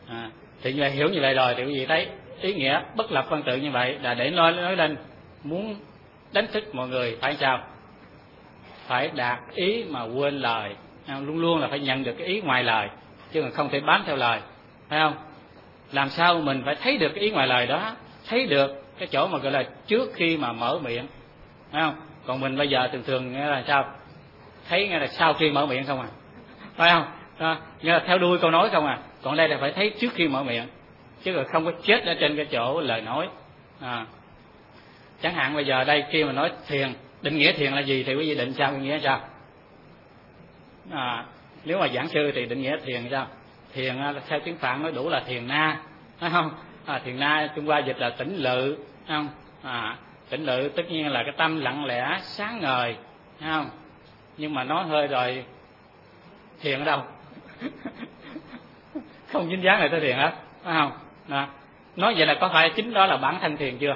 Thì như vậy, hiểu như vậy rồi thì quý vị thấy ý nghĩa bất lập văn tự như vậy là để nói lên muốn đánh thức mọi người phải sao? Phải đạt ý mà quên lời, luôn luôn là phải nhận được cái ý ngoài lời, chứ không thể bám theo lời, phải không? Làm sao mình phải thấy được cái ý ngoài lời đó, thấy được cái chỗ mà gọi là trước khi mà mở miệng, phải không? Còn mình bây giờ thường nghe là sao? Thấy nghe là sau khi mở miệng không à, phải không? Nghe là theo đuôi câu nói không à. Còn đây là phải thấy trước khi mở miệng, chứ là không có chết ở trên cái chỗ lời nói. Chẳng hạn bây giờ đây khi mà nói thiền, định nghĩa thiền là gì thì quý vị định sao, định nghĩa sao? Nếu mà giảng sư thì định nghĩa thiền sao? Thiền theo tiếng Phạn nói đủ là thiền na, phải không? Thiền na Trung Hoa dịch là tĩnh lự, phải không? Tĩnh lự tất nhiên là cái tâm lặng lẽ sáng ngời, phải không? Nhưng mà nói hơi rồi thiền ở đâu? Không dính dáng này tới thiền hết, phải không? Nói vậy là có phải chính đó là bản thân thiền chưa?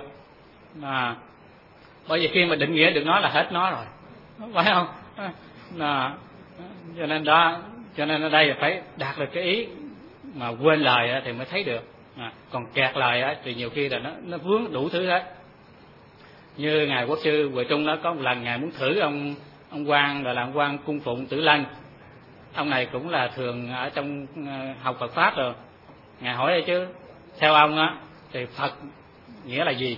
Bởi vì khi mà định nghĩa được nó là hết nó rồi, phải không? Cho nên ở đây là phải đạt được cái ý mà quên lời thì mới thấy được. Còn kẹt lời thì nhiều khi là nó vướng đủ thứ hết. Như ngài Quốc sư Huệ Trung đó, có một lần ngài muốn thử ông quan, gọi là ông quan cung phụng Tử Lân. Ông này cũng là thường ở trong học Phật pháp rồi. Ngài hỏi chứ theo ông á thì Phật nghĩa là gì?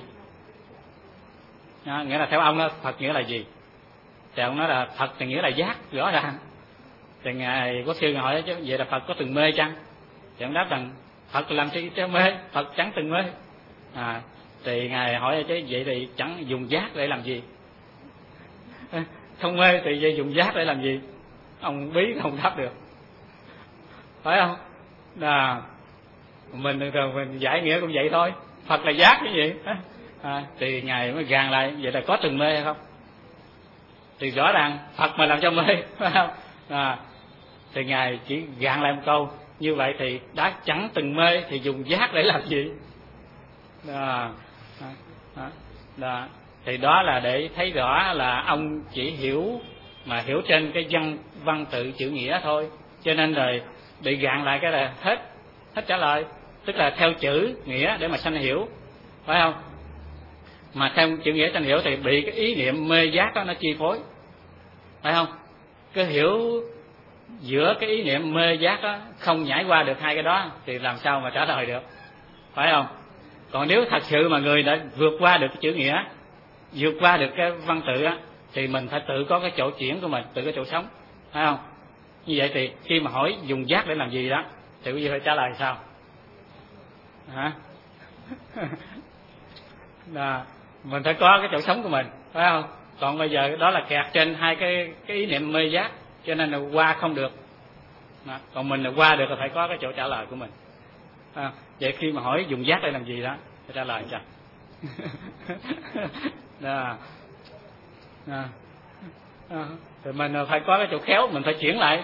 Nghĩa là theo ông đó Phật nghĩa là gì? Thì ông nói là Phật thì nghĩa là giác, rõ ràng. Thì ngài Quốc sư ngài hỏi chứ vậy là Phật có từng mê chăng? Thì ông đáp rằng Phật làm gì cho mê, Phật chẳng từng mê. Thì ngài hỏi chứ vậy thì chẳng dùng giác để làm gì? Không mê thì vậy dùng giác để làm gì? Ông bí không đáp được, phải không? Mình thường mình giải nghĩa cũng vậy thôi, Phật là giác cái gì? Thì ngài mới gàn lại vậy là có từng mê hay không? Thì rõ ràng Phật mà làm cho mê, phải không? Thì ngài chỉ gàn lại một câu như vậy thì đã chẳng từng mê thì dùng giác để làm gì? Thì đó là để thấy rõ là ông chỉ hiểu mà hiểu trên cái văn tự chữ nghĩa thôi, cho nên rồi bị gạn lại cái là hết trả lời, tức là theo chữ nghĩa để mà sanh hiểu, phải không? Mà theo chữ nghĩa sanh hiểu thì bị cái ý niệm mê giác đó nó chi phối, phải không? Cái hiểu giữa cái ý niệm mê giác đó không nhảy qua được hai cái đó thì làm sao mà trả lời được, phải không? Còn nếu thật sự mà người đã vượt qua được cái chữ nghĩa, vượt qua được cái văn tự á, thì mình phải tự có cái chỗ chuyển của mình, tự có chỗ sống, phải không? Như vậy thì khi mà hỏi dùng giác để làm gì đó thì quý vị phải trả lời sao? Mình phải có cái chỗ sống của mình, phải không? Còn bây giờ đó là kẹt trên hai cái ý niệm mê giác, cho nên là qua không được. Còn mình là qua được là phải có cái chỗ trả lời của mình. Vậy khi mà hỏi dùng giác để làm gì đó phải trả lời sao? Thì mình phải có cái chỗ khéo, mình phải chuyển lại.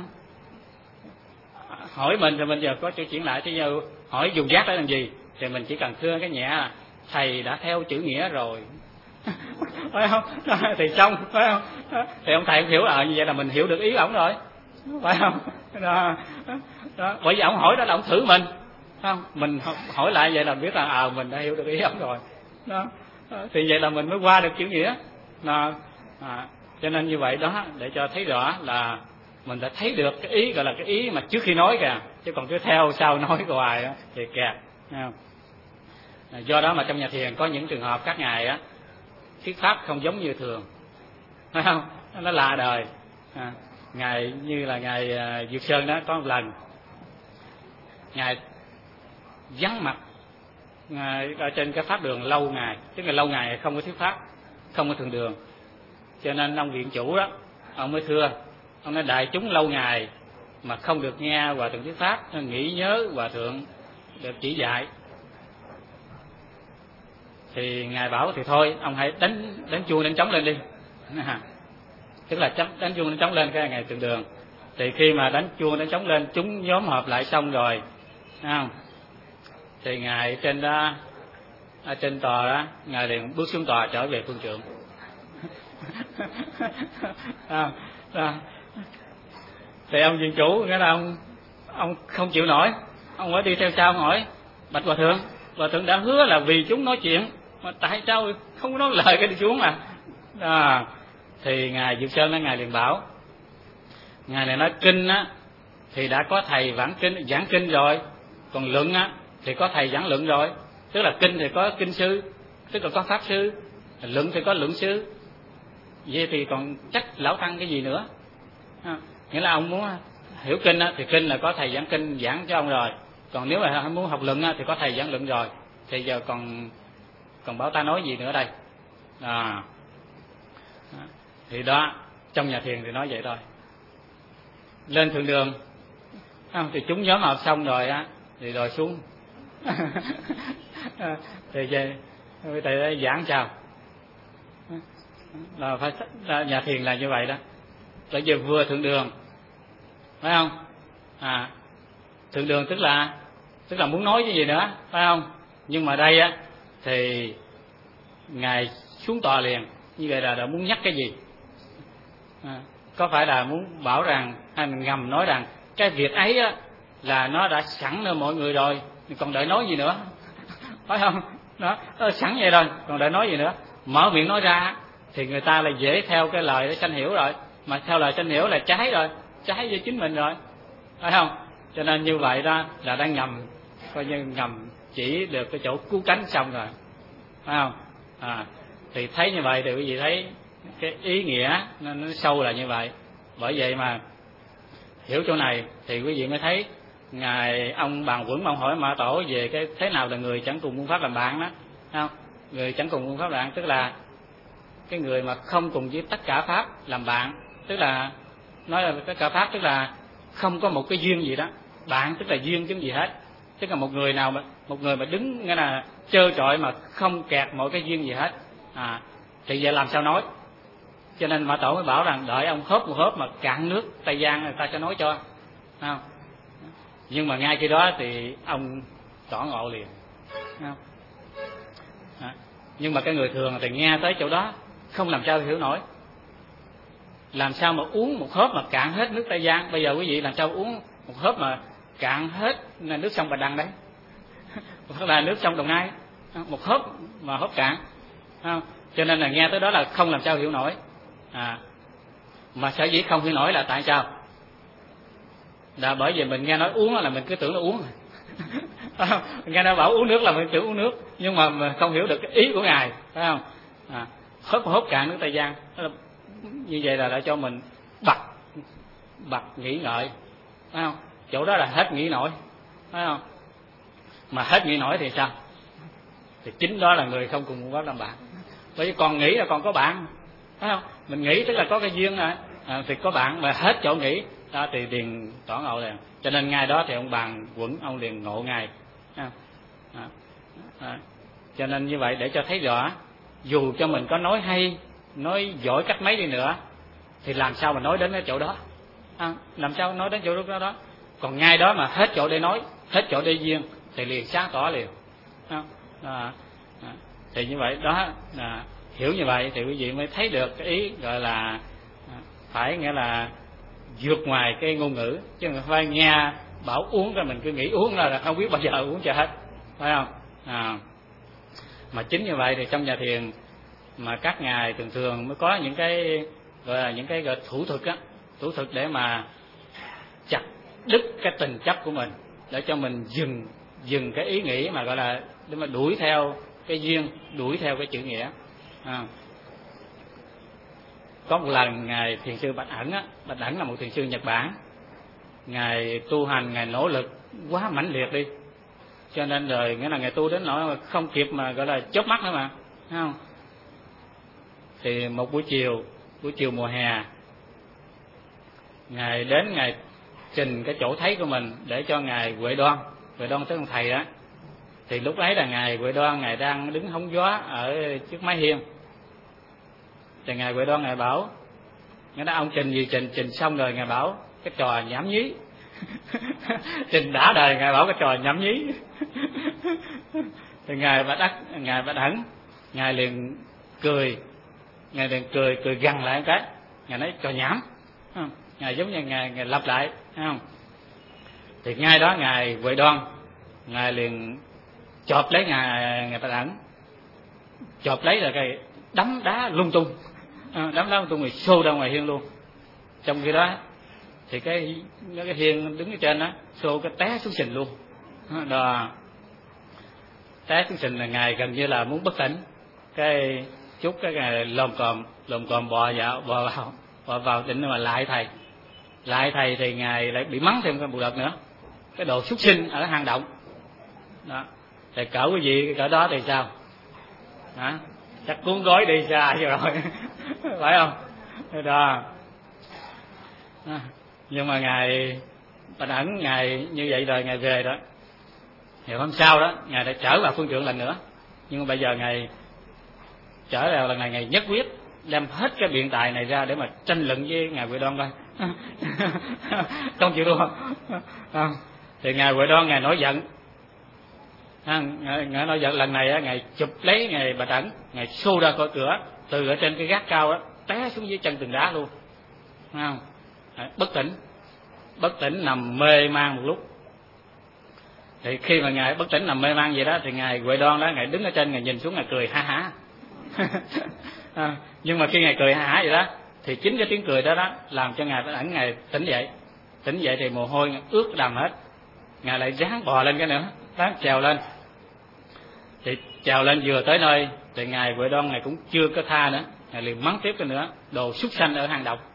Hỏi mình thì mình giờ có chỗ chuyển lại, chứ giờ hỏi dùng giác để làm gì thì mình chỉ cần thưa cái nhẹ thầy đã theo chữ nghĩa rồi, phải không? Thì xong, phải không? Thì ông thầy cũng hiểu như vậy là mình hiểu được ý ổng rồi, phải không? Đó. Bởi vì ổng hỏi đó là ổng thử mình, không? Mình hỏi lại vậy là biết là mình đã hiểu được ý ổng rồi. Đó. Thì vậy là mình mới qua được chữ nghĩa. Cho nên như vậy đó, để cho thấy rõ là mình đã thấy được cái ý, gọi là cái ý mà trước khi nói kìa, chứ còn cứ theo sau nói hoài thì kẹt. Do đó mà trong nhà thiền có những trường hợp các ngài thuyết pháp không giống như thường, phải không? Nó lạ đời. Ngài như là ngài Dược Sơn đó, có một lần ngài vắng mặt ở trên cái pháp đường lâu ngày, tức là lâu ngày không có thuyết pháp, không có thường đường, cho nên ông viện chủ đó ông mới thưa, ông nói đại chúng lâu ngày mà không được nghe hòa thượng thuyết pháp, nghĩ nhớ hòa thượng được chỉ dạy, thì ngài bảo thì thôi ông hãy đánh chuông đánh trống lên đi. Tức là đánh chuông đánh trống lên cái ngày thường đường. Thì khi mà đánh chuông đánh trống lên, chúng nhóm họp lại xong rồi, không? Thì ngài trên đó, ở trên tòa đó, ngài liền bước xuống tòa trở về phương trượng. Thì ông viện chủ nghĩa là ông không chịu nổi, Ông mới đi theo sau hỏi: bạch hòa thượng đã hứa là vì chúng nói chuyện, mà tại sao không có nói lời cái đi xuống thì ngài Dược Sơn ngài liền bảo: ngài này nói kinh á thì đã có thầy giảng kinh rồi, còn luận á thì có thầy giảng luận rồi. Tức là kinh thì có kinh sư, tức là có pháp sư, luận thì có luận sư. Vậy thì còn trách lão tăng cái gì nữa? Nghĩa là ông muốn hiểu kinh á, thì kinh là có thầy giảng kinh giảng cho ông rồi, còn nếu mà muốn học luận á, thì có thầy giảng luận rồi, thì giờ còn bảo ta nói gì nữa đây? Thì đó, trong nhà thiền thì nói vậy thôi. Lên thượng đường thì chúng nhóm họp xong rồi á thì rồi xuống thì thầy giảng sao là phải nhà thiền là như vậy đó. Bây giờ vừa thượng đường, phải không? Thượng đường tức là muốn nói cái gì nữa, phải không? Nhưng mà đây á thì ngài xuống tòa liền, như vậy là đã muốn nhắc cái gì? Có phải là muốn bảo rằng hay mình ngầm nói rằng cái việc ấy á là nó đã sẵn nơi mọi người rồi, còn đợi nói gì nữa? Phải không? Đó, sẵn vậy rồi, còn đợi nói gì nữa? Mở miệng nói ra thì người ta là dễ theo cái lời để sanh hiểu rồi, mà theo lời sanh hiểu là trái rồi, trái với chính mình rồi, phải không? Cho nên như vậy đó là đang coi như ngầm chỉ được cái chỗ cứu cánh xong rồi, phải không? Thì thấy như vậy thì quý vị thấy cái ý nghĩa nó sâu là như vậy. Bởi vậy mà hiểu chỗ này thì quý vị mới thấy ngài ông Bàn Quẩn ông hỏi Mã Tổ về cái thế nào là người chẳng cùng phương pháp làm bạn đó, không? Người chẳng cùng phương pháp làm bạn tức là cái người mà không cùng với tất cả pháp làm bạn, tức là nói là tất cả pháp tức là không có một cái duyên gì đó. Bạn tức là duyên chứ gì hết, tức là một người mà đứng nghĩa là trơ trọi mà không kẹt mọi cái duyên gì hết, thì vậy làm sao nói? Cho nên Mã Tổ mới bảo rằng đợi ông hớp một hớp mà cạn nước Tây Giang người ta sẽ nói cho, không? Nhưng mà ngay khi đó thì ông tỏ ngộ liền, không? Nhưng mà cái người thường thì nghe tới chỗ đó không làm sao hiểu nổi. Làm sao mà uống một hớp mà cạn hết nước Tây Giang? Bây giờ quý vị làm sao uống một hớp mà cạn hết nước sông Bạch Đằng đấy, hoặc là nước sông Đồng Nai, một hớp mà hớp cạn, không? Cho nên là nghe tới đó là không làm sao hiểu nổi. Mà sở dĩ không hiểu nổi là tại sao? Là bởi vì mình nghe nói uống là mình cứ tưởng là uống nghe nói bảo uống nước là mình tưởng uống nước, nhưng mà mình không hiểu được cái ý của ngài, phải không? Hớp cạn nước Tây Giang như vậy là đã cho mình bật nghĩ ngợi, phải không? Chỗ đó là hết nghĩ nổi, phải không? Mà hết nghĩ nổi thì sao? Thì chính đó là người không cùng phương pháp làm bạn. Bởi vì còn nghĩ là còn có bạn, phải không? Mình nghĩ tức là có cái duyên thì có bạn, mà hết chỗ nghĩ đó thì liền tỏ ngộ liền. Cho nên ngay đó thì ông Bàn Quẩn ông liền ngộ ngay. Cho nên như vậy để cho thấy rõ, dù cho mình có nói hay, nói giỏi cách mấy đi nữa thì làm sao mà nói đến cái chỗ đó, làm sao nói đến chỗ đó? Còn ngay đó mà hết chỗ để nói, hết chỗ để duyên thì liền sáng tỏ liền. Thì như vậy đó là hiểu như vậy thì quý vị mới thấy được cái ý gọi là phải nghĩa là vượt ngoài cái ngôn ngữ, chứ không phải nghe bảo uống rồi mình cứ nghĩ uống là không biết bao giờ uống cho hết, phải không? Mà chính như vậy thì trong nhà thiền mà các ngài thường mới có những cái gọi là những cái gọi thủ thuật để mà chặt đứt cái tình chấp của mình, để cho mình dừng cái ý nghĩ mà gọi là để mà đuổi theo cái duyên, đuổi theo cái chữ nghĩa. Có một lần ngài thiền sư Bạch Ẩn là một thiền sư Nhật Bản, ngài tu hành, ngài nỗ lực quá mãnh liệt đi, cho nên rồi nghĩa là ngài tu đến nỗi không kịp mà gọi là chớp mắt nữa mà, thấy không? Thì một buổi chiều mùa hè, ngài đến ngài trình cái chỗ thấy của mình để cho ngài Huệ Đoan tức ông thầy đó. Thì lúc ấy là ngài Huệ Đoan ngài đang đứng hóng gió ở trước mái hiên. Thì ngài Huệ Đoan ngài bảo, nghe nói ông trình gì trình xong rồi ngài bảo cái trò nhảm nhí trình đã đời ngài bảo cái trò nhảm nhí thì ngài Bạch Ẩn ngài liền cười gằn lại một cái, ngài nói trò nhảm, ngài giống như ngài lặp lại, thấy không? Thì ngay đó ngài Huệ Đoan, ngài liền chộp lấy ngài Bạch Ẩn, chộp lấy là cái đấm đá lung tung, đấm đá lung tung rồi xô ra ngoài hiên luôn. Trong khi đó thì cái hiên đứng ở trên đó xô cái té xuống sình luôn đó. Té xuống sình là ngài gần như là muốn bất tỉnh. Cái chút cái ngài lồm cồm bò vào định mà lại thầy thì ngài lại bị mắng thêm một đợt nữa, cái đồ súc sinh ở hang động đó. Thì cỡ cái gì cỡ đó thì sao hả? Chắc cuốn gói đi xa rồi phải không đó. Nhưng mà ngài Bạch Ẩn ngài như vậy rồi ngài về đó, ngày hôm sau đó ngài đã trở vào phương trượng lần nữa. Nhưng mà bây giờ ngài trở vào lần này ngài nhất quyết đem hết cái biện tài này ra để mà tranh luận với ngài Huệ Đoan coi không chịu thua. Thì ngài Huệ Đoan ngài nổi giận, ngài nổi giận lần này á, ngài chụp lấy ngài Bạch Ẩn, ngài xô ra khỏi cửa, từ ở trên cái gác cao đó té xuống dưới chân tường đá luôn, không? Bất tỉnh nằm mê man một lúc. Thì khi mà ngài bất tỉnh nằm mê man vậy đó thì ngài Huệ Đoan đó, ngài đứng ở trên, ngài nhìn xuống, ngài cười ha hả. Nhưng mà khi ngài cười ha hả vậy đó thì chính cái tiếng cười đó làm cho ngài Bạch Ẩn ngài tỉnh dậy thì mồ hôi ướt đầm hết. Ngài lại ráng bò lên cái nữa, ráng trèo lên. Thì trèo lên vừa tới nơi thì ngài Huệ Đoan ngài cũng chưa có tha nữa, ngài liền mắng tiếp cái nữa, đồ súc sanh ở hang động.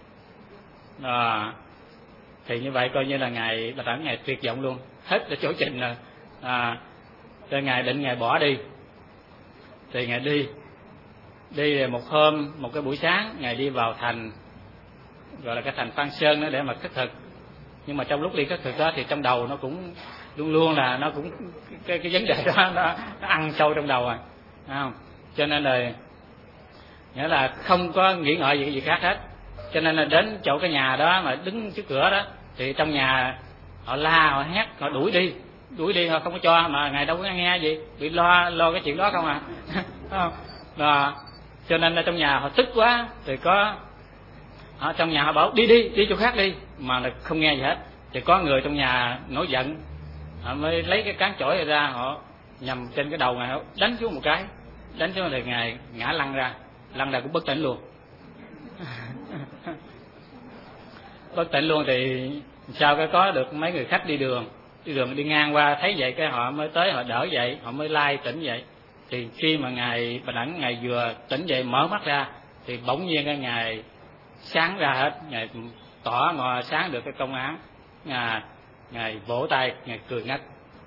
Thì như vậy coi như là ngài Bạch Ẩn ngài tuyệt vọng luôn, hết ở chỗ trình rồi. Rồi ngài định ngài bỏ đi. Thì ngài đi một hôm, một cái buổi sáng ngài đi vào thành, gọi là cái thành Phan Sơn đó để mà khất thực. Nhưng mà trong lúc đi khất thực đó thì trong đầu nó cũng luôn là nó cũng cái vấn đề đó nó ăn sâu trong đầu không? Cho nên là nghĩa là không có nghĩ ngợi gì khác hết. Cho nên là đến chỗ cái nhà đó mà đứng trước cửa đó thì trong nhà họ la, họ hét, họ đuổi đi, họ không có cho, mà ngài đâu có nghe gì, bị lo cái chuyện đó không không? Đó. Cho nên là trong nhà họ tức quá, thì có họ trong nhà họ bảo đi chỗ khác đi, mà là không nghe gì hết. Thì có người trong nhà nổi giận, họ mới lấy cái cán chổi ra, họ nhằm trên cái đầu ngài, họ đánh xuống một cái, đánh xuống thì ngài ngã lăn ra cũng bất tỉnh luôn. Bất tỉnh luôn thì sao cái có được mấy người khách đi đường đi ngang qua thấy vậy cái họ mới tới, họ đỡ dậy, họ mới lai tỉnh dậy. Thì khi mà ngài Bạch Ẩn ngài vừa tỉnh dậy mở mắt ra thì bỗng nhiên cái ngài sáng ra hết, ngài tỏ ngò sáng được cái công án, ngài vỗ tay, ngài cười ngất.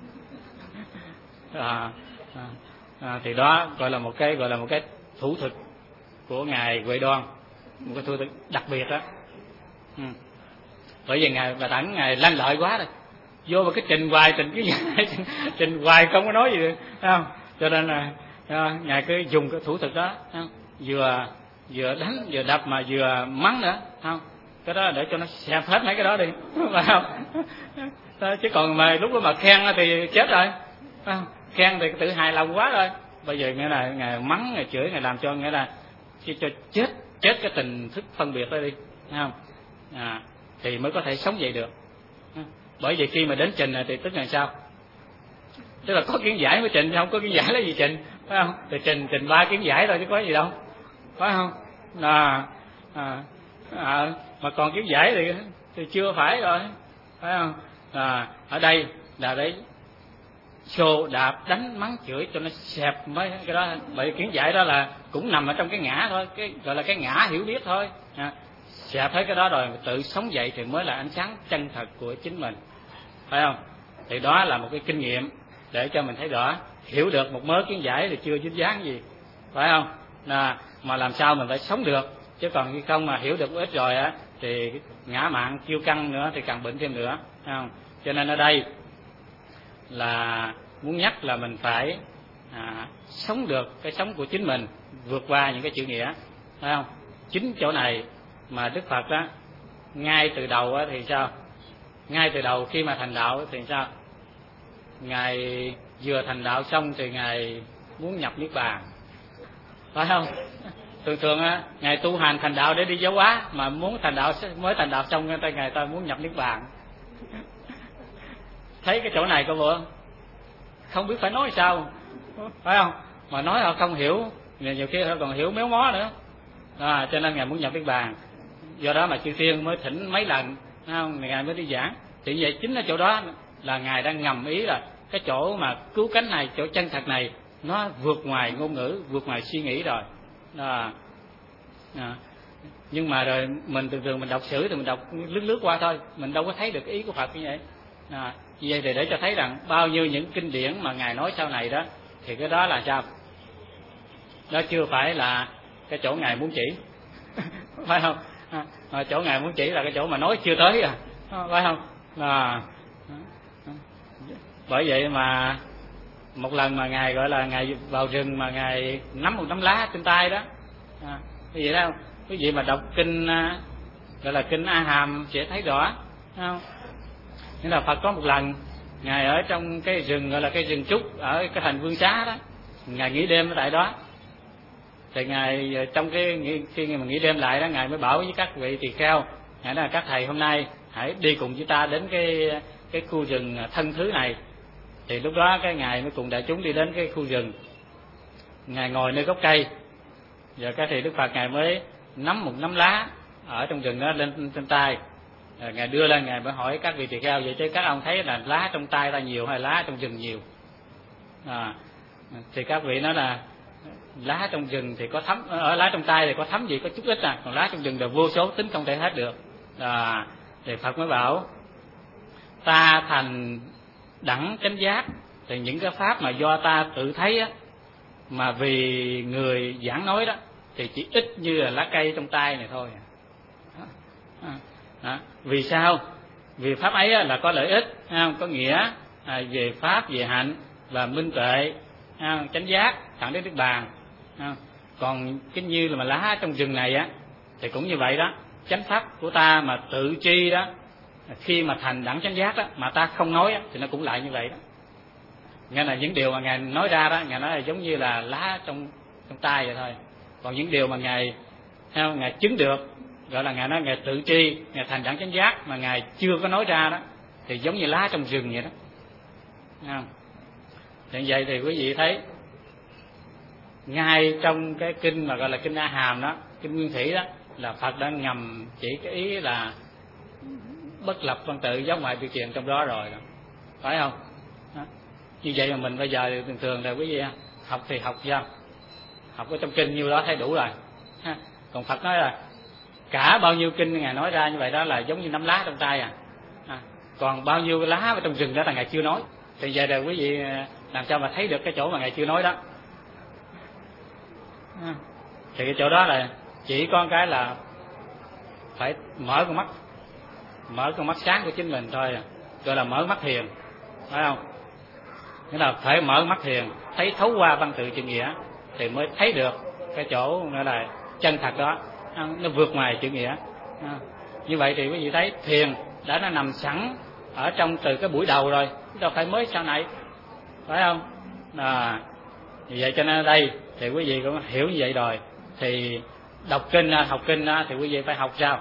Thì đó gọi là một cái thủ thuật của ngài Huệ Đoan, một cái thủ thuật đặc biệt đó. Bởi vì ngài Bạch Ẩn ngài lanh lợi quá rồi, vô mà cái trình hoài không có nói gì được, không? Cho nên là ngài cứ dùng cái thủ thuật đó, không? vừa đánh vừa đập mà vừa mắng nữa, không? Cái đó để cho nó xẹp hết mấy cái đó đi, phải không? Chứ còn mà lúc đó mà khen thì chết rồi, không? Khen thì tự hài lòng quá rồi. Bây giờ nghĩa là ngài mắng, ngài chửi, ngài làm cho nghĩa là cho chết cái tình thức phân biệt đó đi, không? Thì mới có thể sống dậy được. Bởi vì khi mà đến trình này thì tức là sao? Tức là có kiến giải mới trình, không có kiến giải lấy gì trình, phải không? Thì trình 3 kiến giải thôi chứ có gì đâu, phải không? Mà còn kiến giải thì chưa phải rồi, phải không? Ở đây là để xô đạp đánh mắng chửi cho nó xẹp mấy cái đó. Bởi kiến giải đó là cũng nằm ở trong cái ngã thôi, cái gọi là cái ngã hiểu biết thôi. Xẹp hết cái đó rồi tự sống dậy thì mới là ánh sáng chân thật của chính mình, phải không? Thì đó là một cái kinh nghiệm để cho mình thấy rõ, hiểu được một mớ kiến giải thì chưa dính dáng gì, phải không? Mà làm sao mình phải sống được, chứ còn khi không mà hiểu được ít rồi á thì ngã mạn kiêu căng nữa thì càng bệnh thêm nữa, phải không? Cho nên ở đây là muốn nhắc là mình phải sống được cái sống của chính mình, vượt qua những cái chữ nghĩa, phải không? Chính chỗ này mà Đức Phật đó ngay từ đầu thì sao? Ngay từ đầu khi mà thành đạo thì sao? Ngài vừa thành đạo xong thì ngài muốn nhập niết bàn, phải không? Thường ngài tu hành thành đạo để đi giáo hóa, mà muốn thành đạo mới thành đạo xong ngài ta muốn nhập niết bàn. thấy cái chỗ này có bộ không biết phải nói sao, phải không? Mà nói họ không hiểu, nhiều khi họ còn hiểu méo mó nữa. Cho nên ngài muốn nhập niết bàn. Do đó mà chư Thiên mới thỉnh mấy lần, không? Ngài mới đi giảng. Thì vậy chính ở chỗ đó là ngài đang ngầm ý là cái chỗ mà cứu cánh này, chỗ chân thật này, nó vượt ngoài ngôn ngữ, vượt ngoài suy nghĩ rồi. Nhưng mà rồi mình thường mình đọc sử thì mình đọc lướt qua thôi, mình đâu có thấy được ý của Phật như vậy. Như vậy thì để cho thấy rằng bao nhiêu những kinh điển mà ngài nói sau này đó, thì cái đó là sao? Đó chưa phải là cái chỗ ngài muốn chỉ, phải không? Chỗ ngài muốn chỉ là cái chỗ mà nói chưa tới, phải không? Bởi vậy mà một lần mà ngài gọi là ngài vào rừng mà ngài nắm một nắm lá trên tay đó, cái gì đó quý vị mà đọc kinh gọi là kinh A Hàm sẽ thấy rõ, không? Nghĩa là Phật có một lần ngài ở trong cái rừng gọi là cái rừng trúc ở cái thành Vương Xá đó, ngài nghỉ đêm ở tại đó. Thì ngài trong cái khi mà nghỉ đêm lại đó, ngài mới bảo với các vị tỳ kheo, ngài nói là các thầy hôm nay hãy đi cùng với ta đến cái khu rừng thân thứ này. Thì lúc đó cái ngài mới cùng đại chúng đi đến cái khu rừng, ngài ngồi nơi gốc cây, giờ cái thì Đức Phật ngài mới nắm một nắm lá ở trong rừng đó lên trên tay, ngài đưa lên, ngài mới hỏi các vị tỳ kheo vậy chứ các ông thấy là lá trong tay ta nhiều hay lá trong rừng nhiều? Thì các vị nói là lá trong rừng thì có thấm, ở lá trong tay thì có thấm gì có chút ít còn lá trong rừng là vô số tính không thể hết được. Thì Phật mới bảo ta thành đẳng chánh giác, thì những cái pháp mà do ta tự thấy á, mà vì người giảng nói đó, thì chỉ ít như là lá cây trong tay này thôi. Vì sao? Vì pháp ấy là có lợi ích, có nghĩa về pháp, về hạnh và minh tuệ, chánh giác, thẳng đến niết bàn. Còn cái như là mà lá trong rừng này á, thì cũng như vậy đó. Chánh pháp của ta mà tự tri đó, khi mà thành đẳng chánh giác đó mà ta không nói á, thì nó cũng lại như vậy đó. Nghe là những điều mà ngài nói ra đó, ngài nói là giống như là lá trong tay vậy thôi. Còn những điều mà ngài chứng được, gọi là ngài nói ngài tự tri, ngài thành đẳng chánh giác mà ngài chưa có nói ra đó, thì giống như lá trong rừng vậy đó. Như vậy thì quý vị thấy ngay trong cái kinh mà gọi là kinh A Hàm đó, kinh Nguyên Thủy đó, là Phật đã ngầm chỉ cái ý là bất lập văn tự giáo ngoại biệt truyền trong đó rồi đó, phải không? Như vậy mà mình bây giờ thường thường là quý vị học thì học sao? Học ở trong kinh nhiêu đó thấy đủ rồi. Còn Phật nói là cả bao nhiêu kinh ngài nói ra như vậy đó là giống như nắm lá trong tay còn bao nhiêu lá ở trong rừng đó là ngài chưa nói. Thì giờ đây quý vị làm sao mà thấy được cái chỗ mà ngài chưa nói đó? Thì cái chỗ đó là chỉ có cái là phải mở con mắt sáng của chính mình thôi, gọi là mở mắt thiền, phải không? Nghĩa là phải mở mắt thiền, thấy thấu qua văn tự chữ nghĩa thì mới thấy được cái chỗ gọi là chân thật đó, nó vượt ngoài chữ nghĩa. Như vậy thì quý vị thấy thiền đã nó nằm sẵn ở trong từ cái buổi đầu rồi, đâu phải mới sau này, phải không? Vì vậy cho nên ở đây thì quý vị cũng hiểu như vậy rồi, thì đọc kinh, học kinh thì quý vị phải học sao?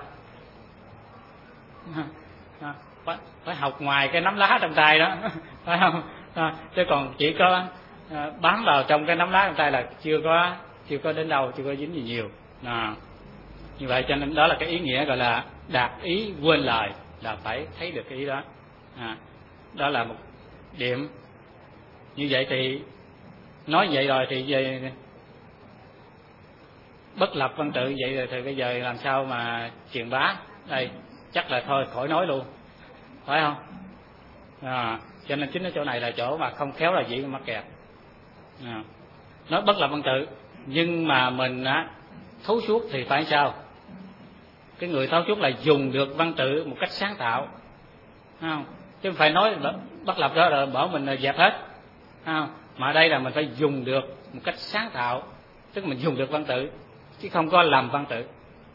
Phải học ngoài cái nắm lá trong tay đó, phải không? Chứ còn chỉ có bám vào trong cái nắm lá trong tay là chưa có đến đâu, chưa có dính gì nhiều. Như vậy cho nên đó là cái ý nghĩa gọi là đạt ý quên lời, là phải thấy được cái ý đó. Đó là một điểm. Như vậy thì nói vậy rồi thì về bất lập văn tự vậy rồi thì bây giờ làm sao mà truyền bá đây? Chắc là thôi khỏi nói luôn, phải không? Cho nên chính ở chỗ này là chỗ mà không khéo là dĩ mắc kẹt. Nói bất lập văn tự nhưng mà mình thấu suốt thì phải sao? Cái người thấu suốt là dùng được văn tự một cách sáng tạo, không? Chứ không phải nói bất lập đó rồi bảo mình dẹp hết, không? Mà ở đây là mình phải dùng được một cách sáng tạo, tức mình dùng được văn tự chứ không có làm văn tự.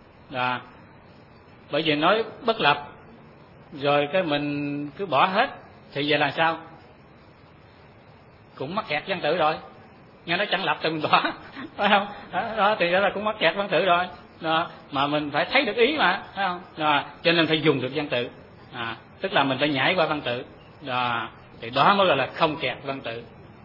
Bởi vì nói bất lập rồi cái mình cứ bỏ hết thì giờ là sao? Cũng mắc kẹt văn tự rồi. Nghe nói chẳng lập thì mình bỏ, phải không? Đó thì đó là cũng mắc kẹt văn tự rồi. Mà mình phải thấy được ý mà, phải không? Cho nên phải dùng được văn tự. Tức là mình phải nhảy qua văn tự. thì đó mới gọi là không kẹt văn tự.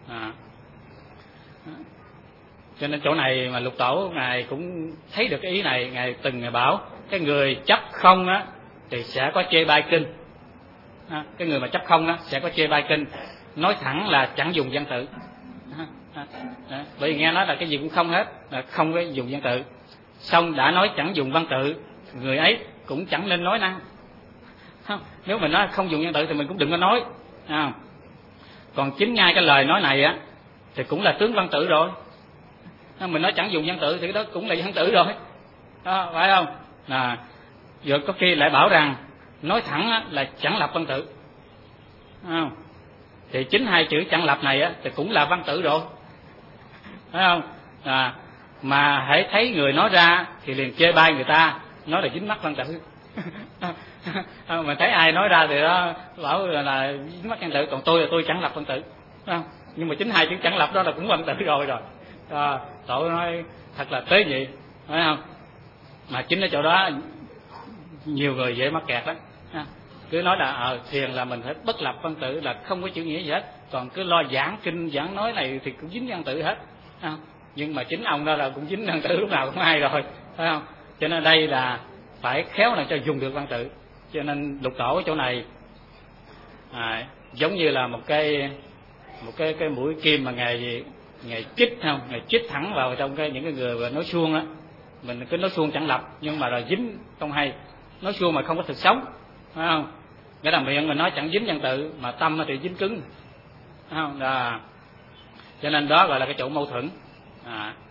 Cho nên chỗ này mà Lục Tổ ngài cũng thấy được cái ý này, ngài ngài bảo cái người chấp không á thì sẽ có chê bai kinh. Cái người mà chấp không á sẽ có chê bai kinh, nói thẳng là chẳng dùng văn tự. Bởi vì nghe nói là cái gì cũng không hết, là không có dùng văn tự. Xong đã nói chẳng dùng văn tự, người ấy cũng chẳng nên nói năng. Nếu mình nói không dùng văn tự thì mình cũng đừng có nói. Còn chính ngay cái lời nói này á thì cũng là tướng văn tự rồi. Mình nói chẳng dùng văn tự thì đó cũng là văn tự rồi, phải không? Rồi có khi lại bảo rằng nói thẳng á, là chẳng lập văn tự, thì chính hai chữ chẳng lập này á, thì cũng là văn tự rồi, phải không? Mà hãy thấy người nói ra thì liền chê bai người ta, nói là dính mắc văn tự. Mà thấy ai nói ra thì đó bảo là dính mắc văn tự, còn tôi là tôi chẳng lập văn tự, phải không? Nhưng mà chính hai chữ chẳng lập đó là cũng văn tự rồi. Tổ nói thật là tế nhị, phải không? Mà chính ở chỗ đó nhiều người dễ mắc kẹt lắm. Cứ nói là thiền là mình phải bất lập văn tự, là không có chữ nghĩa gì hết, còn cứ lo giảng kinh giảng nói này thì cũng dính văn tự hết. Nhưng mà chính ông đó là cũng dính văn tự lúc nào cũng hay rồi, phải không? Cho nên đây là phải khéo là cho dùng được văn tự. Cho nên Lục Tổ ở chỗ này giống như là một cái mũi kim mà ngài chích, không, ngài chích thẳng vào trong những cái người mà nói suông á. Mình cứ nói suông chẳng lập nhưng mà rồi dính không hay, nói suông mà không có thực sống, phải không? Nghĩa là miệng mình nói chẳng dính văn tự mà tâm thì dính cứng, phải không? Cho nên đó gọi là cái chỗ mâu thuẫn.